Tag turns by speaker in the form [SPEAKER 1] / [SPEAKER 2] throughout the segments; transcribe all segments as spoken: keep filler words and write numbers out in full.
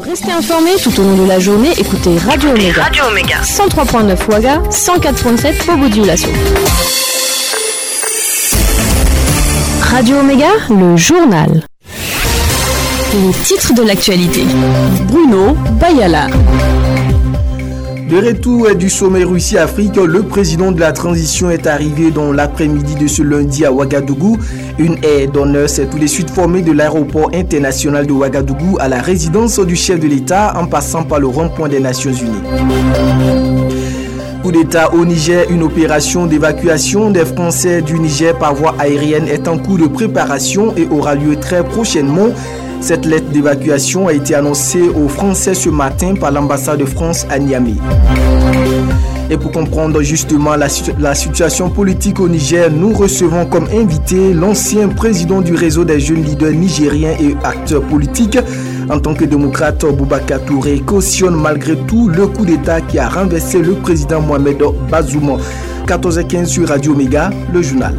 [SPEAKER 1] Restez informés tout au long de la journée, écoutez Radio Omega.
[SPEAKER 2] Radio Omega.
[SPEAKER 1] cent trois virgule neuf Ouaga, cent quatre virgule sept Bobo-Dioulasso. Radio Omega, le journal. Les titres de l'actualité. Bruno Bayala.
[SPEAKER 3] De retour du sommet Russie-Afrique, le président de la transition est arrivé dans l'après-midi de ce lundi à Ouagadougou. Une aire d'honneur s'est tout de suite formée de l'aéroport international de Ouagadougou à la résidence du chef de l'État en passant par le rond-point des Nations Unies. Coup d'État au Niger, une opération d'évacuation des Français du Niger par voie aérienne est en cours de préparation et aura lieu très prochainement. Cette lettre d'évacuation a été annoncée aux Français ce matin par l'ambassade de France à Niamey. Et pour comprendre justement la, la situation politique au Niger, nous recevons comme invité l'ancien président du réseau des jeunes leaders nigériens et acteurs politiques. En tant que démocrate, Boubacar Touré cautionne malgré tout le coup d'État qui a renversé le président Mohamed Bazoum. quatorze heures quinze sur Radio Omega, le journal.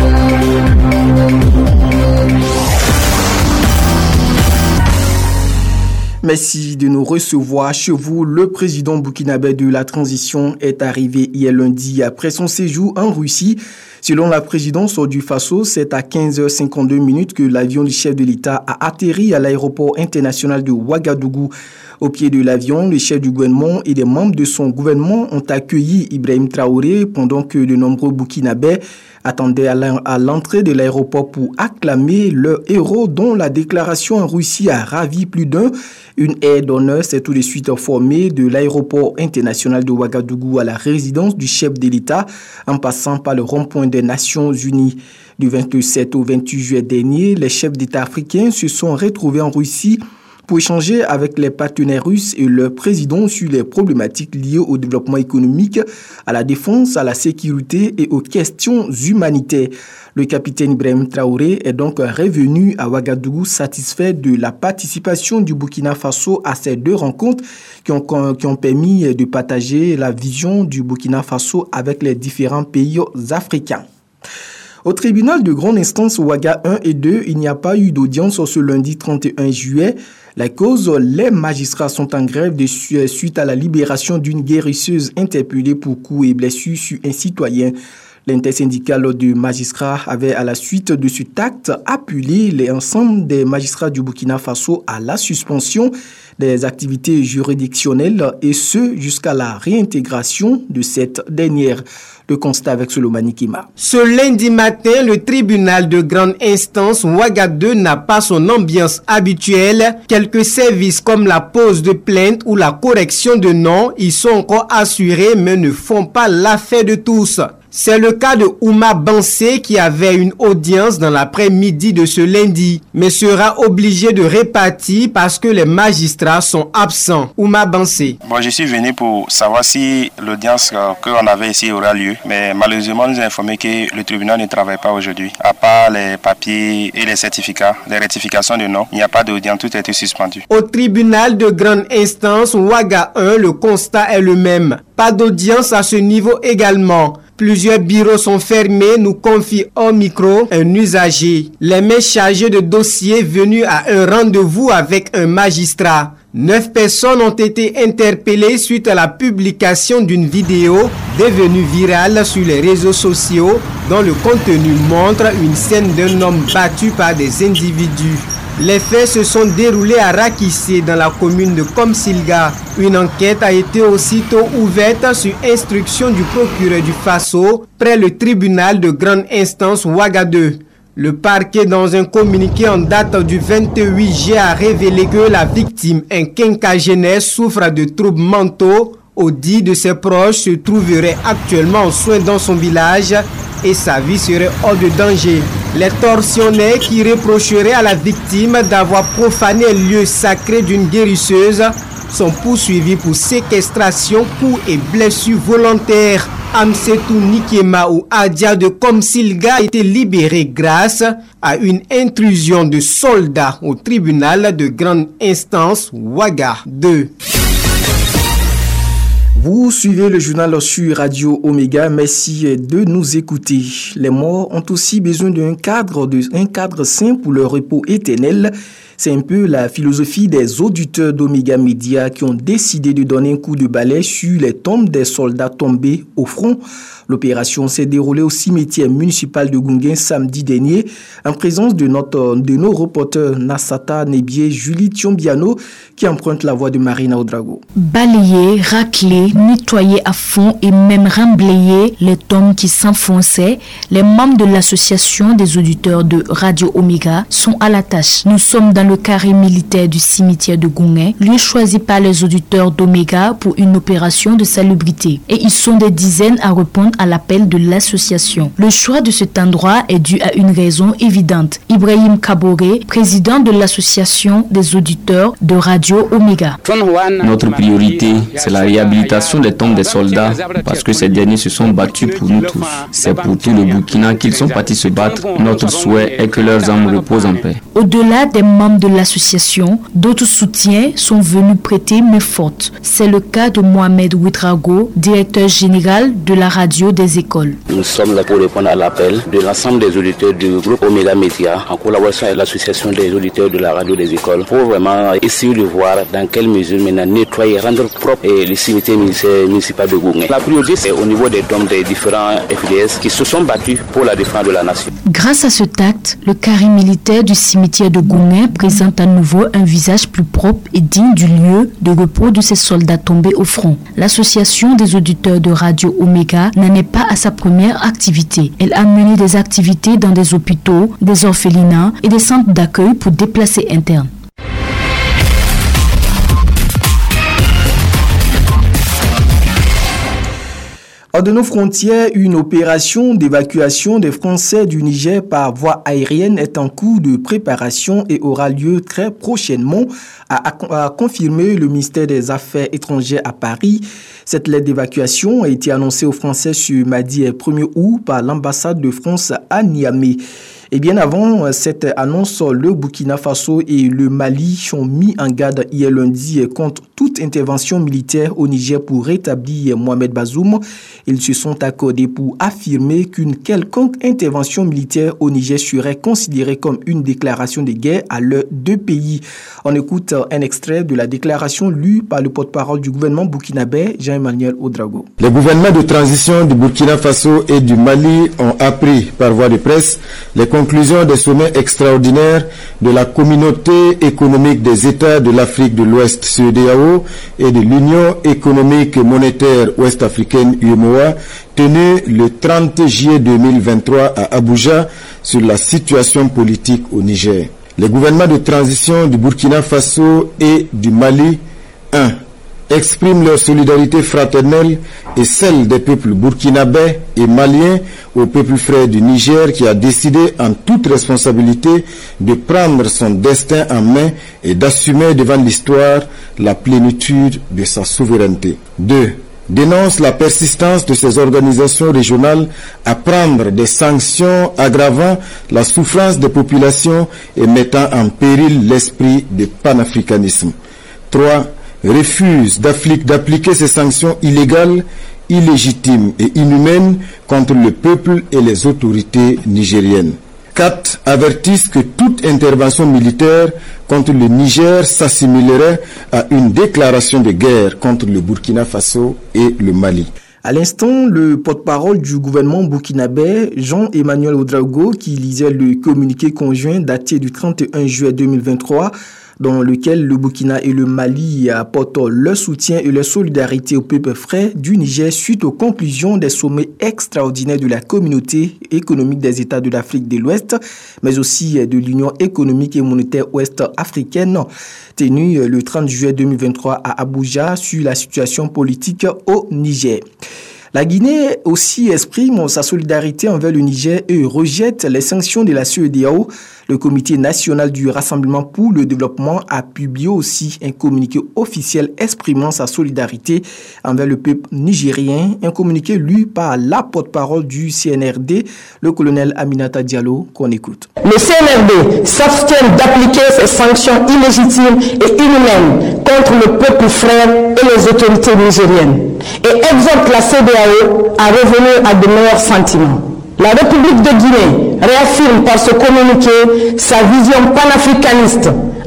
[SPEAKER 3] Merci de nous recevoir chez vous. Le président burkinabé de la transition est arrivé hier lundi après son séjour en Russie. Selon la présidence du Faso, c'est à quinze heures cinquante-deux que l'avion du chef de l'État a atterri à l'aéroport international de Ouagadougou. Au pied de l'avion, le chef du gouvernement et des membres de son gouvernement ont accueilli Ibrahim Traoré pendant que de nombreux Burkinabés attendaient à l'entrée de l'aéroport pour acclamer leur héros dont la déclaration en Russie a ravi plus d'un. Une aire d'honneur s'est tout de suite formée de l'aéroport international de Ouagadougou à la résidence du chef de l'État en passant par le rond-point des Nations Unies. Du vingt-sept au vingt-huit juillet dernier, les chefs d'État africains se sont retrouvés en Russie pour échanger avec les partenaires russes et leurs présidents sur les problématiques liées au développement économique, à la défense, à la sécurité et aux questions humanitaires. Le capitaine Ibrahim Traoré est donc revenu à Ouagadougou satisfait de la participation du Burkina Faso à ces deux rencontres qui ont, qui ont permis de partager la vision du Burkina Faso avec les différents pays africains. Au tribunal de grande instance Ouaga un et deux, il n'y a pas eu d'audience ce lundi trente et un juillet. La cause, les magistrats sont en grève de suite à la libération d'une guérisseuse interpellée pour coups et blessures sur un citoyen. L'intersyndicale de magistrats avait, à la suite de cet acte, appelé l'ensemble des magistrats du Burkina Faso à la suspension des activités juridictionnelles et ce, jusqu'à la réintégration de cette dernière. Le constat avec Solomani Kima.
[SPEAKER 4] Ce lundi matin, le tribunal de grande instance Ouaga deux n'a pas son ambiance habituelle. Quelques services comme la pose de plainte ou la correction de nom y sont encore assurés mais ne font pas l'affaire de tous. C'est le cas de Ouma Bansé qui avait une audience dans l'après-midi de ce lundi, mais sera obligé de répartir parce que les magistrats sont absents. Ouma Bansé.
[SPEAKER 5] Bon, je suis venu pour savoir si l'audience qu'on avait ici aura lieu, mais malheureusement, on nous a informé que le tribunal ne travaille pas aujourd'hui. À part les papiers et les certificats, les rectifications de nom, il n'y a pas d'audience, tout a été suspendu.
[SPEAKER 4] Au tribunal de grande instance Ouaga un, le constat est le même. Pas d'audience à ce niveau également. Plusieurs bureaux sont fermés, nous confie au micro un usager. Les mains chargées de dossiers venus à un rendez-vous avec un magistrat. Neuf personnes ont été interpellées suite à la publication d'une vidéo devenue virale sur les réseaux sociaux dont le contenu montre une scène d'un homme battu par des individus. Les faits se sont déroulés à Rakissé dans la commune de Komsilga. Une enquête a été aussitôt ouverte sur instruction du procureur du Faso près le tribunal de grande instance Ouaga deux. Le parquet, dans un communiqué en date du vingt-huit juillet, a révélé que la victime, un quinquagénaire, souffre de troubles mentaux. Au dit de ses proches, se trouverait actuellement en soins dans son village et sa vie serait hors de danger. Les tortionnaires qui reprocheraient à la victime d'avoir profané un lieu sacré d'une guérisseuse sont poursuivis pour séquestration, coups et blessures volontaires. Amsetou Nikema ou Adia de Komsilga a été libéré grâce à une intrusion de soldats au tribunal de grande instance Ouaga deux.
[SPEAKER 3] Vous suivez le journal sur Radio Omega. Merci de nous écouter. Les morts ont aussi besoin d'un cadre, d'un cadre sain pour leur repos éternel. C'est un peu la philosophie des auditeurs d'Omega Media qui ont décidé de donner un coup de balai sur les tombes des soldats tombés au front. L'opération s'est déroulée au cimetière municipal de Gounguin samedi dernier en présence de, notre, de nos reporters Nassata Nebié, Julie Thiombiano qui emprunte la voix de Marina Oudrago.
[SPEAKER 2] Balayer, racler, nettoyer à fond et même remblayer les tombes qui s'enfonçaient, les membres de l'association des auditeurs de Radio Omega sont à la tâche. Nous sommes dans le carré militaire du cimetière de Gounguin, lieu choisi par les auditeurs d'Omega pour une opération de salubrité. Et ils sont des dizaines à répondre à l'appel de l'association. Le choix de cet endroit est dû à une raison évidente. Ibrahim Kaboré, président de l'association des auditeurs de Radio Omega.
[SPEAKER 6] Notre priorité, c'est la réhabilitation des tombes des soldats parce que ces derniers se sont battus pour nous tous. C'est pour tout le Burkina qu'ils sont partis se battre. Notre souhait est que leurs âmes reposent en paix.
[SPEAKER 2] Au-delà des membres de l'association, d'autres soutiens sont venus prêter main forte. C'est le cas de Mohamed Ouedraogo, directeur général de la radio des écoles.
[SPEAKER 7] Nous sommes là pour répondre à l'appel de l'ensemble des auditeurs du groupe Omega Media en collaboration avec l'association des auditeurs de la radio des écoles pour vraiment essayer de voir dans quelle mesure maintenant nettoyer, rendre propre le cimetière municipal de Gounguin. La priorité c'est au niveau des tombes des différents F D S qui se sont battus pour la défense de la nation.
[SPEAKER 2] Grâce à cet acte, le carré militaire du cimetière de Gounguin présente à nouveau un visage plus propre et digne du lieu de repos de ces soldats tombés au front. L'association des auditeurs de Radio Omega n'en est pas à sa première activité. Elle a mené des activités dans des hôpitaux, des orphelinats et des centres d'accueil pour déplacés internes.
[SPEAKER 3] Hors de nos frontières, une opération d'évacuation des Français du Niger par voie aérienne est en cours de préparation et aura lieu très prochainement, a, a confirmé le ministère des Affaires étrangères à Paris. Cette lettre d'évacuation a été annoncée aux Français ce mardi premier août par l'ambassade de France à Niamey. Et bien avant cette annonce, le Burkina Faso et le Mali ont mis en garde hier lundi contre toute intervention militaire au Niger pour rétablir Mohamed Bazoum. Ils se sont accordés pour affirmer qu'une quelconque intervention militaire au Niger serait considérée comme une déclaration de guerre à leurs deux pays. On écoute un extrait de la déclaration lue par le porte-parole du gouvernement burkinabé, Jean-Emmanuel Ouedraogo.
[SPEAKER 8] Les gouvernements de transition du Burkina Faso et du Mali ont appris par voie de presse les conclusion des sommets extraordinaires de la communauté économique des États de l'Afrique de l'Ouest C E D E A O et de l'Union économique et monétaire ouest-africaine U M O A tenus le trente juillet deux mille vingt-trois à Abuja sur la situation politique au Niger. Les gouvernements de transition du Burkina Faso et du Mali, un expriment leur solidarité fraternelle et celle des peuples burkinabés et maliens au peuple frère du Niger qui a décidé en toute responsabilité de prendre son destin en main et d'assumer devant l'histoire la plénitude de sa souveraineté. deux dénonce la persistance de ces organisations régionales à prendre des sanctions aggravant la souffrance des populations et mettant en péril l'esprit du panafricanisme. trois refuse d'appliquer ces sanctions illégales, illégitimes et inhumaines contre le peuple et les autorités nigériennes. quatre avertissent que toute intervention militaire contre le Niger s'assimilerait à une déclaration de guerre contre le Burkina Faso et le Mali.
[SPEAKER 3] À l'instant, le porte-parole du gouvernement burkinabé, Jean-Emmanuel Ouedraogo, qui lisait le communiqué conjoint daté du trente et un juillet deux mille vingt-trois, dans lequel le Burkina et le Mali apportent leur soutien et leur solidarité au peuple frère du Niger suite aux conclusions des sommets extraordinaires de la communauté économique des États de l'Afrique de l'Ouest, mais aussi de l'Union économique et monétaire ouest-africaine, tenue le trente juillet deux mille vingt-trois à Abuja sur la situation politique au Niger. La Guinée aussi exprime sa solidarité envers le Niger et rejette les sanctions de la C E D E A O. Le Comité national du Rassemblement pour le développement a publié aussi un communiqué officiel exprimant sa solidarité envers le peuple nigérien. Un communiqué lu par la porte-parole du C N R D, le colonel Aminata Diallo, qu'on écoute.
[SPEAKER 9] Le C N R D s'abstient d'appliquer ces sanctions illégitimes et inhumaines contre le peuple frère et les autorités nigériennes et exhorte la C E D E A O à revenir à de meilleurs sentiments. La République de Guinée réaffirme par ce communiqué sa vision panafricaniste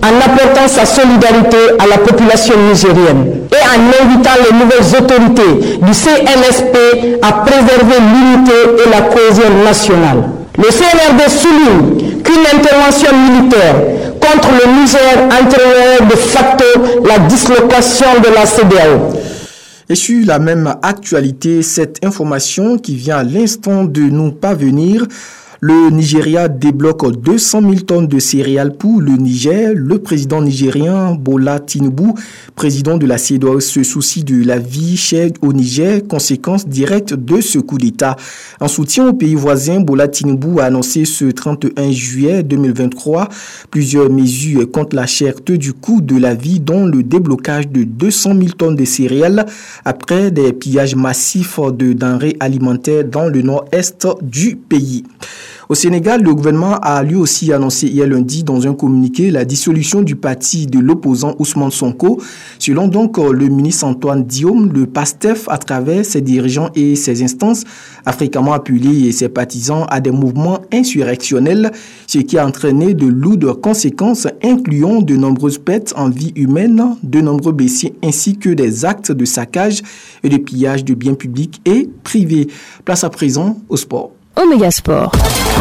[SPEAKER 9] en apportant sa solidarité à la population nigérienne et en invitant les nouvelles autorités du C N S P à préserver l'unité et la cohésion nationale. Le C N R D souligne qu'une intervention militaire contre le Niger entraînerait de facto la dislocation de la C E D E A O.
[SPEAKER 3] Et sur la même actualité, cette information qui vient à l'instant de nous parvenir, le Nigeria débloque deux cent mille tonnes de céréales pour le Niger. Le président nigérien Bola Tinubu, président de la C E D E A O, se soucie de la vie chère au Niger, conséquence directe de ce coup d'État. En soutien aux pays voisins, Bola Tinubu a annoncé ce trente et un juillet deux mille vingt-trois plusieurs mesures contre la cherté du coût de la vie, dont le déblocage de deux cent mille tonnes de céréales après des pillages massifs de denrées alimentaires dans le nord-est du pays. Au Sénégal, le gouvernement a lui aussi annoncé hier lundi dans un communiqué la dissolution du parti de l'opposant Ousmane Sonko. Selon donc le ministre Antoine Diome, le PASTEF, à travers ses dirigeants et ses instances, a fréquemment appelé ses partisans à des mouvements insurrectionnels, ce qui a entraîné de lourdes conséquences, incluant de nombreuses pertes en vie humaine, de nombreux blessés ainsi que des actes de saccage et de pillage de biens publics et privés. Place à présent au sport.
[SPEAKER 1] Omega Sport.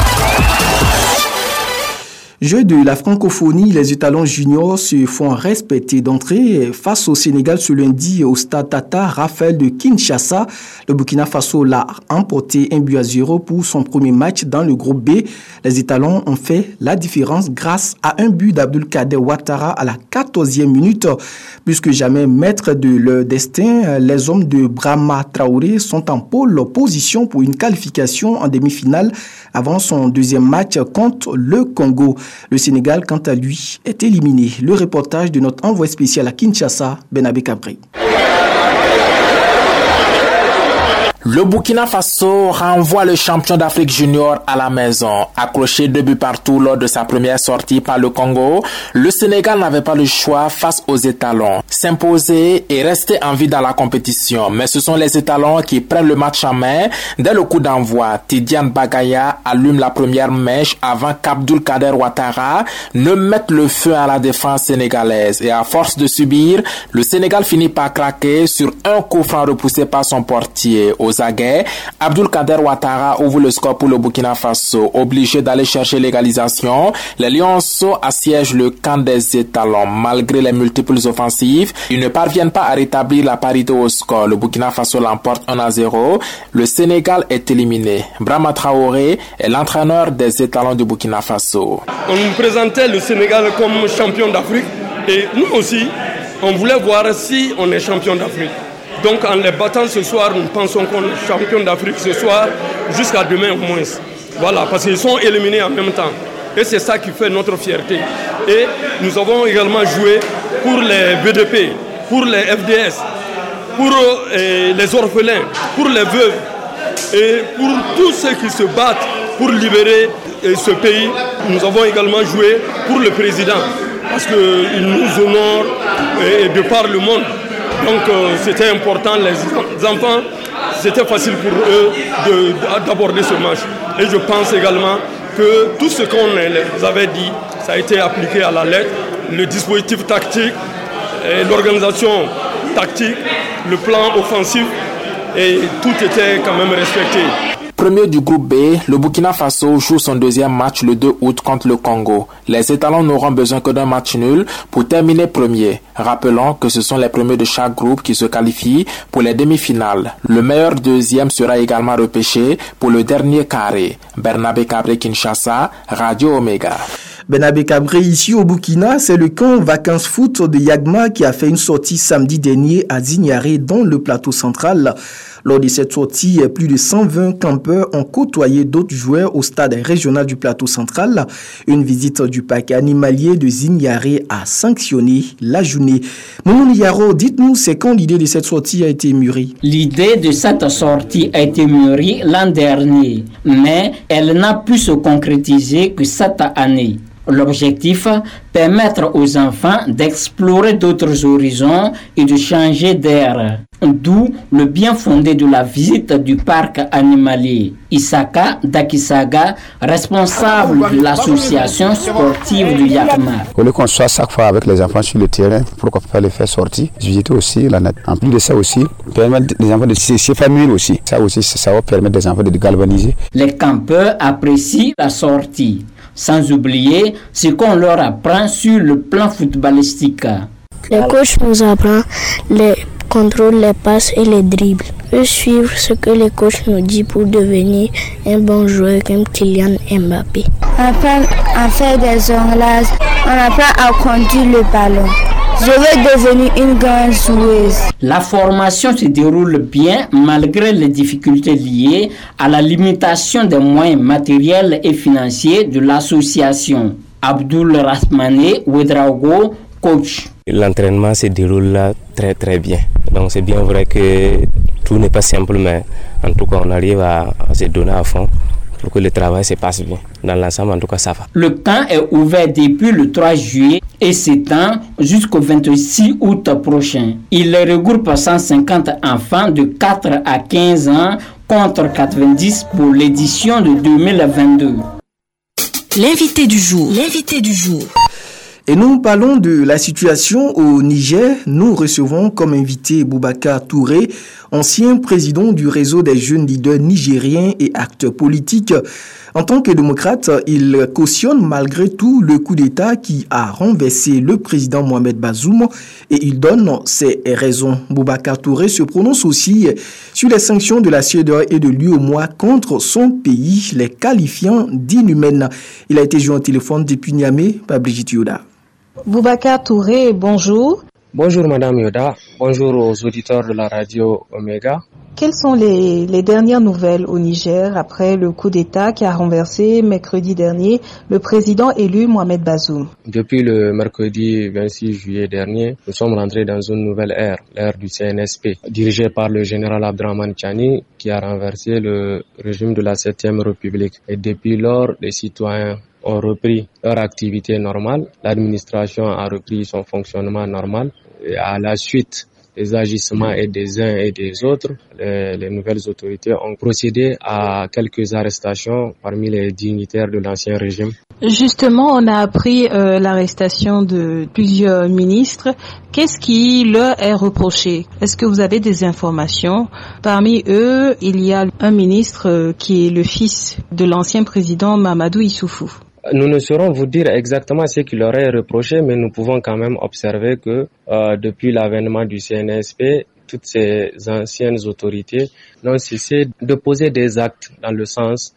[SPEAKER 3] Jeux de la francophonie, les étalons juniors se font respecter d'entrée face au Sénégal ce lundi au stade Tata Raphaël de Kinshasa. Le Burkina Faso l'a emporté un but à zéro pour son premier match dans le groupe B. Les étalons ont fait la différence grâce à un but d'Abdoulkader Ouattara à la quatorzième minute. Plus que jamais maîtres de leur destin, les hommes de Brahma Traoré sont en pôle position pour une qualification en demi-finale avant son deuxième match contre le Congo. Le Sénégal, quant à lui, est éliminé. Le reportage de notre envoyé spécial à Kinshasa, Benabé Cabré.
[SPEAKER 10] Le Burkina Faso renvoie le champion d'Afrique junior à la maison. Accroché deux buts partout lors de sa première sortie par le Congo, le Sénégal n'avait pas le choix face aux étalons. S'imposer et rester en vie dans la compétition. Mais ce sont les étalons qui prennent le match en main. Dès le coup d'envoi, Tidiane Bagaya allume la première mèche avant qu'Abdoulkader Ouattara ne mette le feu à la défense sénégalaise. Et à force de subir, le Sénégal finit par craquer sur un coup franc repoussé par son portier. Aux aguets, Abdoulkader Ouattara ouvre le score pour le Burkina Faso. Obligé d'aller chercher l'égalisation, les Lionceaux assiègent le camp des étalons. Malgré les multiples offensives, ils ne parviennent pas à rétablir la parité au score. Le Burkina Faso l'emporte un à zéro. Le Sénégal est éliminé. Brahma Traoré est l'entraîneur des étalons du Burkina Faso.
[SPEAKER 11] On nous présentait le Sénégal comme champion d'Afrique et nous aussi, on voulait voir si on est champion d'Afrique. Donc en les battant ce soir, nous pensons qu'on est champion d'Afrique ce soir, jusqu'à demain au moins. Voilà, parce qu'ils sont éliminés en même temps. Et c'est ça qui fait notre fierté. Et nous avons également joué pour les V D P, pour les F D S, pour euh, les orphelins, pour les veuves et pour tous ceux qui se battent pour libérer euh, ce pays. Nous avons également joué pour le président, parce qu'il nous honore euh, de par le monde. Donc euh, c'était important, les enfants, c'était facile pour eux de, d'aborder ce match. Et je pense également que tout ce qu'on les avait dit, ça a été appliqué à la lettre. Le dispositif tactique, l'organisation tactique, le plan offensif, et tout était quand même respecté.
[SPEAKER 10] Premier du groupe B, le Burkina Faso joue son deuxième match le deux août contre le Congo. Les étalons n'auront besoin que d'un match nul pour terminer premier. Rappelons que ce sont les premiers de chaque groupe qui se qualifient pour les demi-finales. Le meilleur deuxième sera également repêché pour le dernier carré. Bernabé Cabré, Kinshasa, Radio Omega.
[SPEAKER 3] Benabé Cabré, ici au Burkina, c'est le camp vacances foot de Yagma qui a fait une sortie samedi dernier à Zignaré dans le plateau central. Lors de cette sortie, plus de cent vingt campeurs ont côtoyé d'autres joueurs au stade régional du plateau central. Une visite du parc animalier de Zignaré a sanctionné la journée. Moumouni Yaro, dites-nous, c'est quand l'idée de cette sortie a été mûrie?
[SPEAKER 12] L'idée de cette sortie a été mûrie l'an dernier, mais elle n'a pu se concrétiser que cette année. L'objectif, permettre aux enfants d'explorer d'autres horizons et de changer d'air. D'où le bien fondé de la visite du parc animalier. Isaka Dakisaga, responsable de l'association sportive du Yakmar.
[SPEAKER 13] Au lieu qu'on soit chaque fois avec les enfants sur le terrain, pourquoi pas les faire sortir, visiter aussi la nature. En plus de ça aussi, permettre les enfants de s'épanouir aussi. Ça aussi, ça va permettre des enfants de galvaniser.
[SPEAKER 12] Les campeurs apprécient la sortie, sans oublier ce qu'on leur apprend sur le plan footballistique.
[SPEAKER 14] Le coach nous apprend les contrôles, les passes et les dribbles. Eux suivre ce que le coach nous dit pour devenir un bon joueur comme Kylian Mbappé.
[SPEAKER 15] On apprend à faire des onglages, on apprend à conduire le ballon. Je veux devenir une grande joueuse.
[SPEAKER 12] La formation se déroule bien malgré les difficultés liées à la limitation des moyens matériels et financiers de l'association. Abdul Rahmane Ouedraogo, coach.
[SPEAKER 16] L'entraînement se déroule là très très bien. Donc c'est bien vrai que tout n'est pas simple, mais en tout cas on arrive à, à se donner à fond pour que le travail se passe bien. Dans l'ensemble, en tout cas, ça va.
[SPEAKER 12] Le camp est ouvert depuis le trois juillet et s'étend jusqu'au vingt-six août prochain. Il regroupe cent cinquante enfants de quatre à quinze ans contre quatre-vingt-dix pour l'édition de deux mille vingt-deux.
[SPEAKER 1] L'invité du jour. L'invité du jour.
[SPEAKER 3] Et nous parlons de la situation au Niger. Nous recevons comme invité Boubacar Touré, ancien président du réseau des jeunes leaders nigériens et acteurs politiques. En tant que démocrate, il cautionne malgré tout le coup d'État qui a renversé le président Mohamed Bazoum et il donne ses raisons. Boubacar Touré se prononce aussi sur les sanctions de la C E D E A O et de l'U E M O A contre son pays, les qualifiant d'inhumaines. Il a été joint au téléphone depuis Niamey par Brigitte Yoda.
[SPEAKER 17] Boubacar Touré, bonjour.
[SPEAKER 18] Bonjour Madame Yoda, bonjour aux auditeurs de la radio Omega.
[SPEAKER 17] Quelles sont les, les dernières nouvelles au Niger après le coup d'État qui a renversé mercredi dernier le président élu Mohamed Bazoum?
[SPEAKER 18] Depuis le mercredi vingt-six juillet dernier, nous sommes rentrés dans une nouvelle ère, l'ère du C N S P, dirigée par le général Abdrahmane Tchani qui a renversé le régime de la septième République. Et depuis lors, les citoyens ont repris leur activité normale, l'administration a repris son fonctionnement normal et à la suite des agissements et des uns et des autres, les, les nouvelles autorités ont procédé à quelques arrestations parmi les dignitaires de l'ancien régime.
[SPEAKER 17] Justement, on a appris euh, l'arrestation de plusieurs ministres. Qu'est-ce qui leur est reproché? Est-ce que vous avez des informations? Parmi eux, il y a un ministre euh, qui est le fils de l'ancien président Mamadou Issoufou.
[SPEAKER 18] Nous ne saurons vous dire exactement ce qu'il leur est reproché, mais nous pouvons quand même observer que euh, depuis l'avènement du C N S P, toutes ces anciennes autorités n'ont cessé de poser des actes dans le sens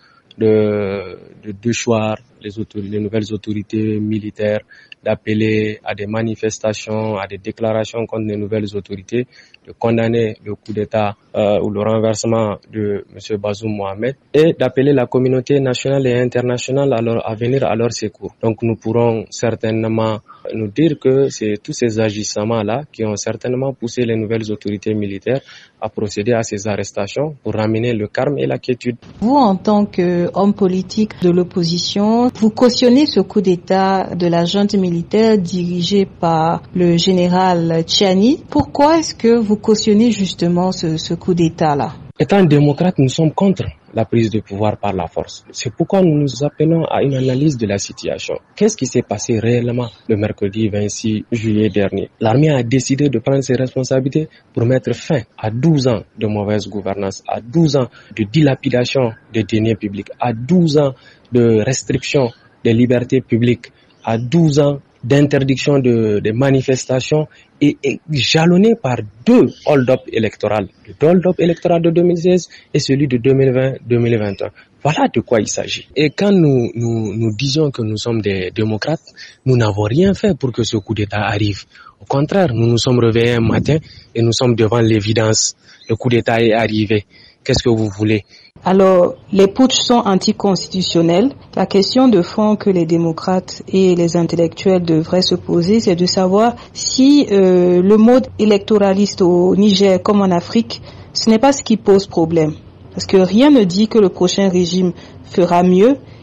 [SPEAKER 18] de, de déchoir les, autorités, les nouvelles autorités militaires, d'appeler à des manifestations, à des déclarations contre les nouvelles autorités, de condamner le coup d'État euh, ou le renversement de M. Bazoum Mohamed et d'appeler la communauté nationale et internationale à, leur, à venir à leur secours. Donc nous pourrons certainement nous dire que c'est tous ces agissements-là qui ont certainement poussé les nouvelles autorités militaires à procéder à ces arrestations pour ramener le calme et la quiétude.
[SPEAKER 17] Vous, en tant qu'homme politique de l'opposition, vous cautionnez ce coup d'État de la junte militaire dirigée par le général Tchani. Pourquoi est-ce que vous cautionnez justement ce, ce coup d'État-là?
[SPEAKER 18] Étant démocrate, nous sommes contre la prise de pouvoir par la force. C'est pourquoi nous nous appelons à une analyse de la situation. Qu'est-ce qui s'est passé réellement le mercredi vingt-six juillet dernier? L'armée a décidé de prendre ses responsabilités pour mettre fin à douze ans de mauvaise gouvernance, à douze ans de dilapidation des deniers publics, à douze ans de restriction des libertés publiques, à douze ans d'interdiction de, de manifestations et, et jalonné par deux hold-up électoraux, le hold-up électoral de deux mille seize et celui de deux mille vingt deux mille vingt et un. Voilà de quoi il s'agit. Et quand nous, nous, nous disions que nous sommes des démocrates, nous n'avons rien fait pour que ce coup d'État arrive. Au contraire, nous nous sommes réveillés un matin et nous sommes devant l'évidence. Le coup d'État est arrivé. Qu'est-ce que vous voulez?
[SPEAKER 17] Alors, les putschs sont anticonstitutionnels. La question de fond que les démocrates et les intellectuels devraient se poser, c'est de savoir si euh, le mode électoraliste au Niger comme en Afrique, ce n'est pas ce qui pose problème. Parce que rien ne dit que le prochain régime fera mieux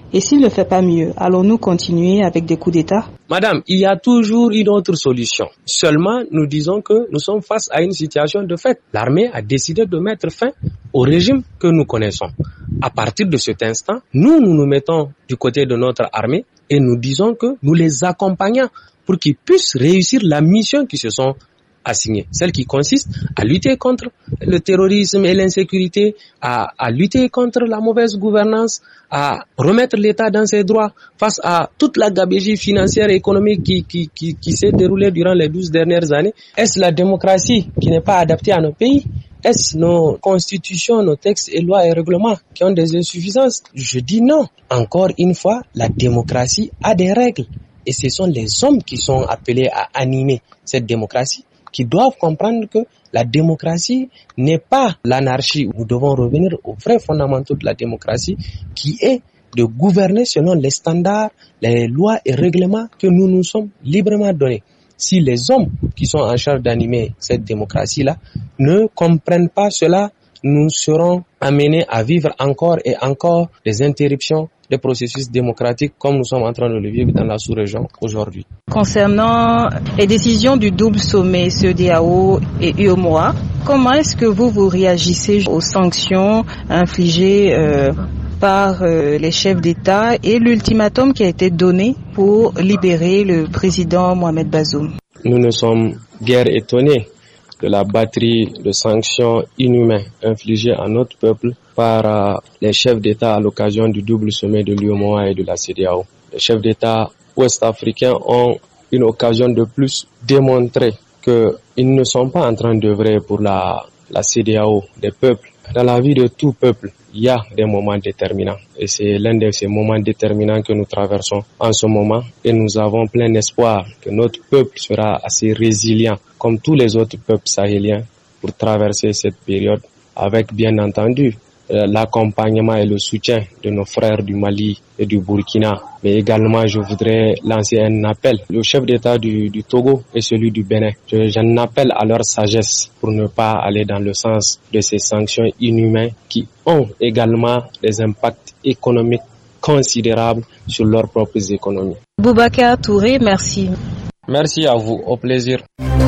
[SPEAKER 17] Et s'il ne fait pas mieux, allons-nous continuer avec des coups d'État?
[SPEAKER 18] Madame, il y a toujours une autre solution. Seulement, nous disons que nous sommes face à une situation de fait. L'armée a décidé de mettre fin au régime que nous connaissons. À partir de cet instant, nous, nous nous mettons du côté de notre armée et nous disons que nous les accompagnons pour qu'ils puissent réussir la mission qui se sont assignée, celle qui consiste à lutter contre le terrorisme et l'insécurité, à, à lutter contre la mauvaise gouvernance, à remettre l'État dans ses droits face à toute la gabegie financière et économique qui, qui, qui, qui s'est déroulée durant les douze dernières années. Est-ce la démocratie qui n'est pas adaptée à nos pays? Est-ce nos constitutions, nos textes et lois et règlements qui ont des insuffisances? Je dis non. Encore une fois, la démocratie a des règles et ce sont les hommes qui sont appelés à animer cette démocratie, qui doivent comprendre que la démocratie n'est pas l'anarchie. Nous devons revenir aux vrais fondamentaux de la démocratie, qui est de gouverner selon les standards, les lois et règlements que nous nous sommes librement donnés. Si les hommes qui sont en charge d'animer cette démocratie-là ne comprennent pas cela, nous serons amenés à vivre encore et encore des interruptions des processus démocratiques comme nous sommes en train de le vivre dans la sous-région aujourd'hui.
[SPEAKER 17] Concernant les décisions du double sommet C E D E A O et U E M O A, comment est-ce que vous vous réagissez aux sanctions infligées euh, par euh, les chefs d'État et l'ultimatum qui a été donné pour libérer le président Mohamed Bazoum?
[SPEAKER 18] Nous ne sommes guère étonnés de la batterie de sanctions inhumaines infligées à notre peuple par euh, les chefs d'État à l'occasion du double sommet de l'U E M O A et de la C E D E A O. Les chefs d'État ouest-africains ont une occasion de plus démontrer qu'ils ne sont pas en train d'œuvrer pour la, la C E D E A O des peuples. Dans la vie de tout peuple, il y a des moments déterminants et c'est l'un de ces moments déterminants que nous traversons en ce moment et nous avons plein espoir que notre peuple sera assez résilient comme tous les autres peuples sahéliens pour traverser cette période avec bien entendu l'accompagnement et le soutien de nos frères du Mali et du Burkina. Mais également, je voudrais lancer un appel au chef d'État du, du Togo et celui du Bénin. Je, j'en appelle à leur sagesse pour ne pas aller dans le sens de ces sanctions inhumaines qui ont également des impacts économiques considérables sur leurs propres économies.
[SPEAKER 17] Boubacar Touré, merci.
[SPEAKER 18] Merci à vous, au plaisir.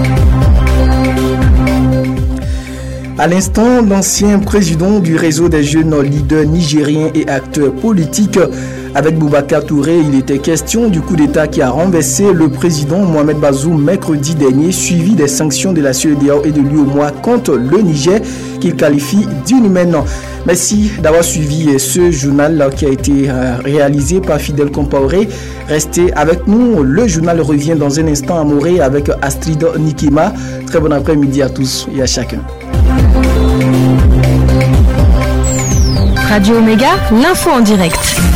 [SPEAKER 3] À l'instant, l'ancien président du réseau des jeunes leaders nigériens et acteurs politiques, avec Boubacar Touré, il était question du coup d'État qui a renversé le président Mohamed Bazoum mercredi dernier, suivi des sanctions de la C E D E A O et de l'U E M O A contre le Niger, qu'il qualifie d'inhumaine. Merci d'avoir suivi ce journal qui a été réalisé par Fidèle Compaoré. Restez avec nous, le journal revient dans un instant à Morée avec Astrid Nikima. Très bon après-midi à tous et à chacun.
[SPEAKER 1] Radio Omega, l'info en direct.